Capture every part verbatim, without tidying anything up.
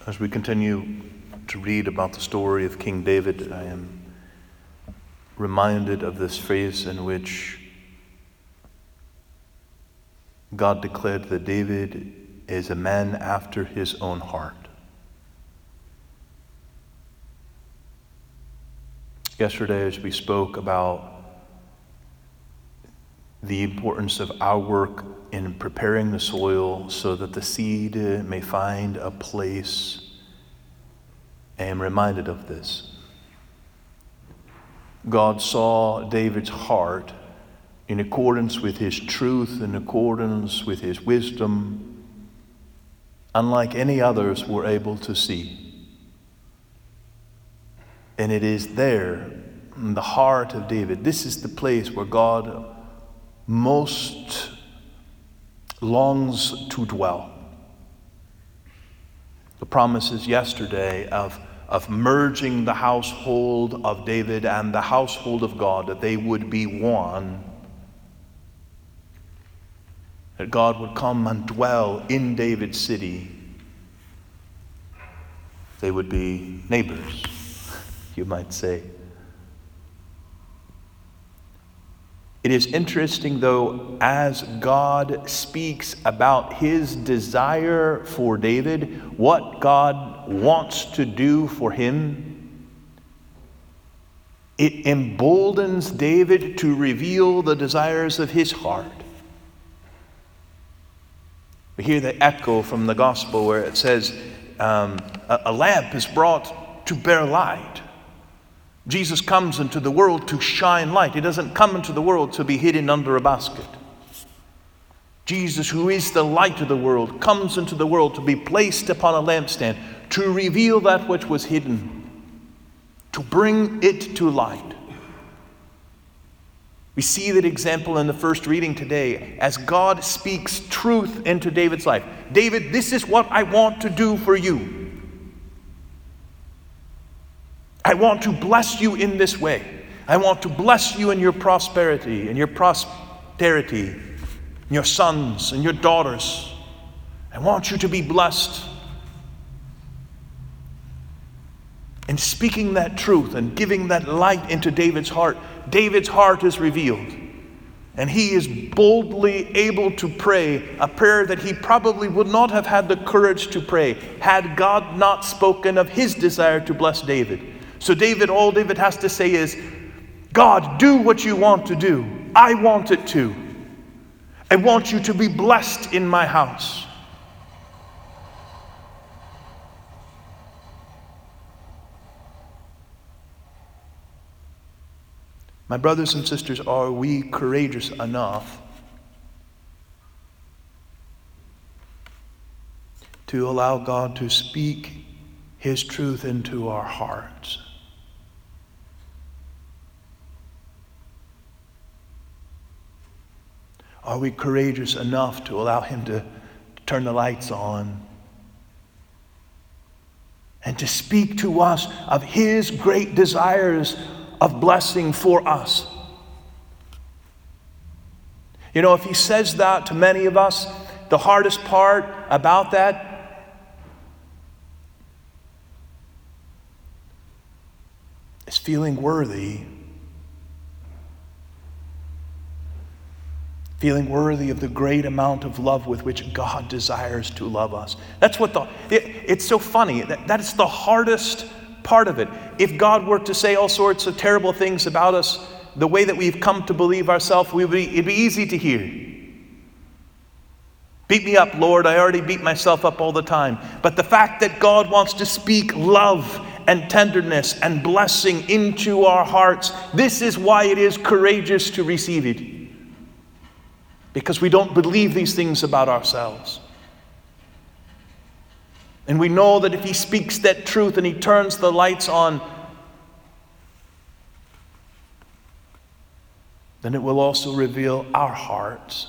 As we continue to read about the story of King David, I am reminded of this phrase in which God declared that David is a man after his own heart. Yesterday, as we spoke about the importance of our work in preparing the soil so that the seed may find a place, I am reminded of this. God saw David's heart in accordance with his truth, in accordance with his wisdom, unlike any others were able to see. And it is there, in the heart of David, this is the place where God most longs to dwell. The promises yesterday of, of merging the household of David and the household of God, that they would be one, that God would come and dwell in David's city. They would be neighbors, you might say. It is interesting, though, as God speaks about his desire for David, what God wants to do for him, it emboldens David to reveal the desires of his heart. We hear the echo from the gospel where it says, um, a, a lamp is brought to bear light. Jesus comes into the world to shine light. He doesn't come into the world to be hidden under a basket. Jesus, who is the light of the world, comes into the world to be placed upon a lampstand, to reveal that which was hidden, to bring it to light. We see that example in the first reading today as God speaks truth into David's life. David, this is what I want to do for you. I want to bless you in this way. I want to bless you in your prosperity, in your prosperity, in your sons and your daughters. I want you to be blessed. And speaking that truth and giving that light into David's heart, David's heart is revealed. And he is boldly able to pray a prayer that he probably would not have had the courage to pray had God not spoken of his desire to bless David. So David, all David has to say is, God, do what you want to do. I want it to. I want you to be blessed in my house. My brothers and sisters, are we courageous enough to allow God to speak his truth into our hearts? Are we courageous enough to allow him to turn the lights on and to speak to us of his great desires of blessing for us? You know, if he says that to many of us, the hardest part about that is feeling worthy. Feeling worthy of the great amount of love with which God desires to love us. That's what the, it, it's so funny. That, that is the hardest part of it. If God were to say all sorts of terrible things about us, the way that we've come to believe ourselves, we would be, it'd be easy to hear. Beat me up, Lord. I already beat myself up all the time. But the fact that God wants to speak love and tenderness and blessing into our hearts, this is why it is courageous to receive it. Because we don't believe these things about ourselves. And we know that if he speaks that truth and he turns the lights on, then it will also reveal our hearts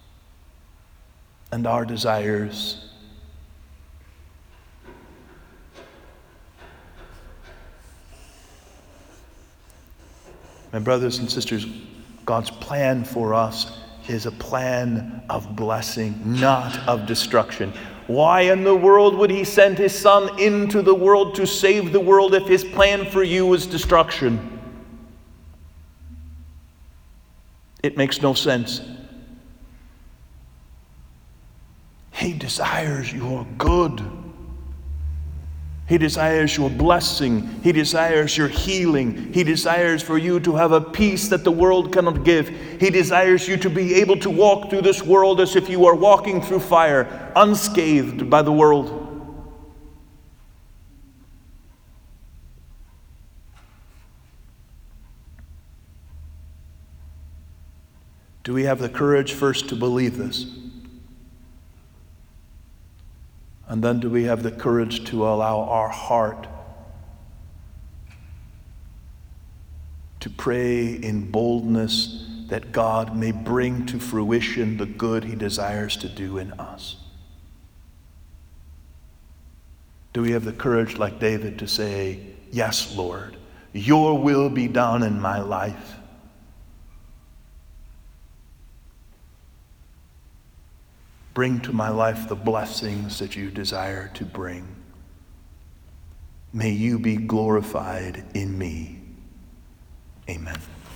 and our desires. My brothers and sisters, God's plan for us is a plan of blessing, not of destruction. Why in the world would he send his Son into the world to save the world if his plan for you was destruction? It makes no sense. He desires your good. He desires your blessing. He desires your healing. He desires for you to have a peace that the world cannot give. He desires you to be able to walk through this world as if you are walking through fire, unscathed by the world. Do we have the courage first to believe this? And then do we have the courage to allow our heart to pray in boldness that God may bring to fruition the good he desires to do in us? Do we have the courage, like David, to say, yes, Lord, your will be done in my life? Bring to my life the blessings that you desire to bring. May you be glorified in me. Amen.